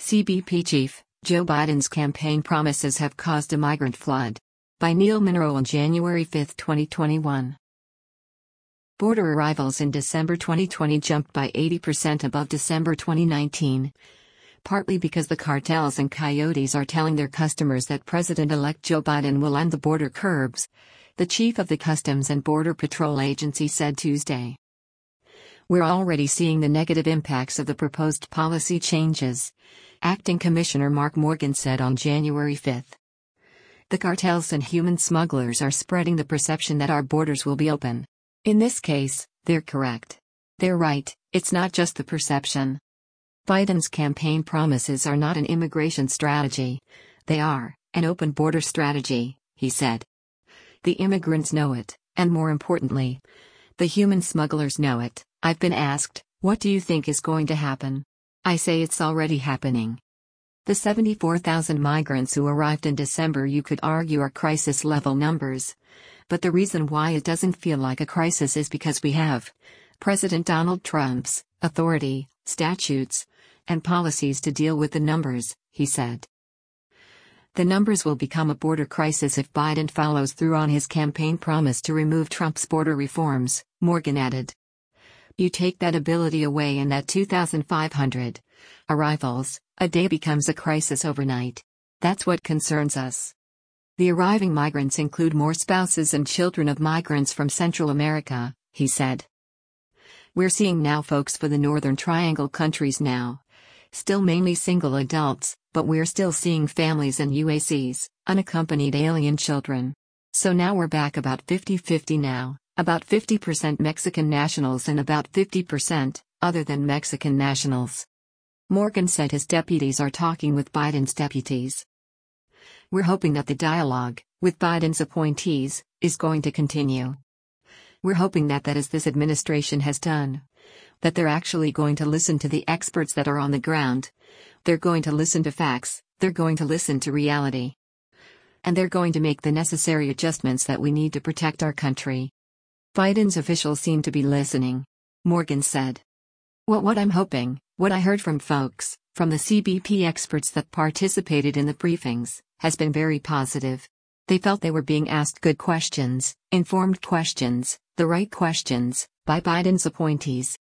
CBP Chief, Joe Biden's campaign promises have caused a migrant flood. By Neil Monroe on January 5, 2021. Border arrivals in December 2020 jumped by 80% above December 2019. Partly because the cartels and coyotes are telling their customers that President-elect Joe Biden will end the border curbs, the chief of the Customs and Border Patrol Agency said Tuesday. We're already seeing the negative impacts of the proposed policy changes, Acting Commissioner Mark Morgan said on January 5. The cartels and human smugglers are spreading the perception that our borders will be open. In this case, they're correct. They're right, it's not just the perception. Biden's campaign promises are not an immigration strategy. They are an open border strategy, he said. The immigrants know it, and more importantly, the human smugglers know it. I've been asked, what do you think is going to happen? I say it's already happening. The 74,000 migrants who arrived in December you could argue are crisis-level numbers. But the reason why it doesn't feel like a crisis is because we have President Donald Trump's authority, statutes, and policies to deal with the numbers, he said. The numbers will become a border crisis if Biden follows through on his campaign promise to remove Trump's border reforms, Morgan added. You take that ability away and that 2,500 arrivals a day becomes a crisis overnight. That's what concerns us. The arriving migrants include more spouses and children of migrants from Central America, he said. We're seeing now folks for the Northern Triangle countries now. Still mainly single adults, but we're still seeing families and UACs, unaccompanied alien children. So now we're back about 50-50 now, about 50% Mexican nationals and about 50% other than Mexican nationals. Morgan said his deputies are talking with Biden's deputies. We're hoping that the dialogue with Biden's appointees is going to continue. We're hoping that as this administration has done, that they're actually going to listen to the experts that are on the ground. They're going to listen to facts, they're going to listen to reality. And they're going to make the necessary adjustments that we need to protect our country. Biden's officials seem to be listening, Morgan said. What I'm hoping, what I heard from folks, from the CBP experts that participated in the briefings, has been very positive. They felt they were being asked good questions, informed questions, the right questions, by Biden's appointees.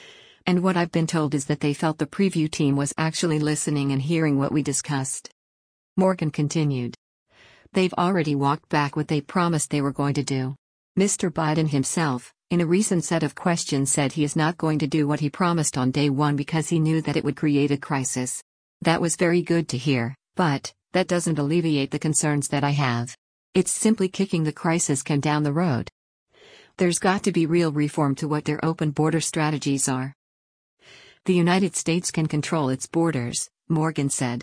And what I've been told is that they felt the preview team was actually listening and hearing what we discussed. Morgan continued. They've already walked back what they promised they were going to do. Mr. Biden himself, in a recent set of questions, said he is not going to do what he promised on day one because he knew that it would create a crisis. That was very good to hear, but that doesn't alleviate the concerns that I have. It's simply kicking the crisis can down the road. There's got to be real reform to what their open border strategies are. The United States can control its borders, Morgan said.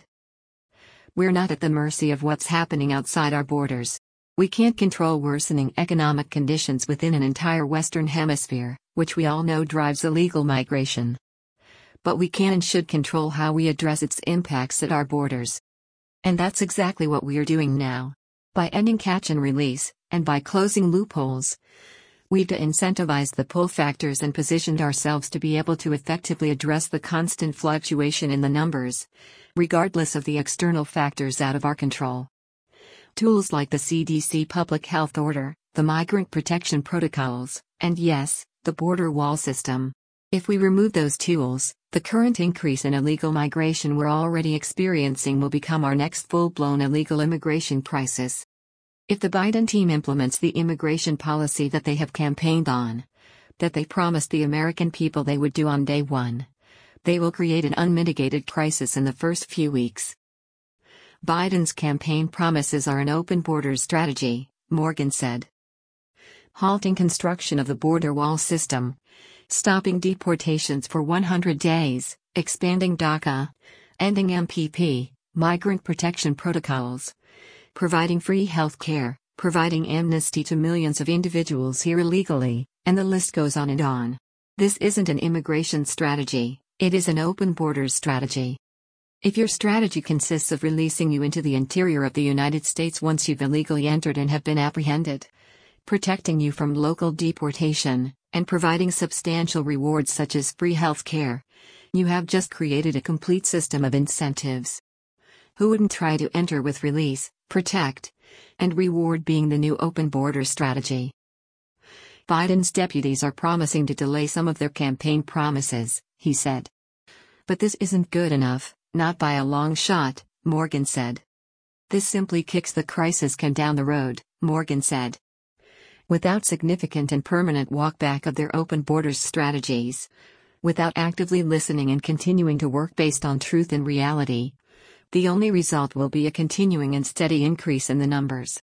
We're not at the mercy of what's happening outside our borders. We can't control worsening economic conditions within an entire Western Hemisphere, which we all know drives illegal migration. But we can and should control how we address its impacts at our borders. And that's exactly what we are doing now. By ending catch and release, and by closing loopholes, we've de-incentivized the pull factors and positioned ourselves to be able to effectively address the constant fluctuation in the numbers, regardless of the external factors out of our control. Tools like the CDC public health order, the migrant protection protocols, and yes, the border wall system. If we remove those tools, the current increase in illegal migration we're already experiencing will become our next full-blown illegal immigration crisis. If the Biden team implements the immigration policy that they have campaigned on, that they promised the American people they would do on day one, they will create an unmitigated crisis in the first few weeks. Biden's campaign promises are an open borders strategy, Morgan said. Halting construction of the border wall system, stopping deportations for 100 days, expanding DACA, ending MPP, migrant protection protocols, providing free health care, providing amnesty to millions of individuals here illegally, and the list goes on and on. This isn't an immigration strategy, it is an open borders strategy. If your strategy consists of releasing you into the interior of the United States once you've illegally entered and have been apprehended, protecting you from local deportation, and providing substantial rewards such as free health care, You have just created a complete system of incentives. Who wouldn't try to enter with release, protect, and reward being the new open border strategy? Biden's deputies are promising to delay some of their campaign promises, he said. But this isn't good enough, not by a long shot, Morgan said. This simply kicks the crisis can down the road, Morgan said. Without significant and permanent walkback of their open borders strategies, without actively listening and continuing to work based on truth and reality, the only result will be a continuing and steady increase in the numbers.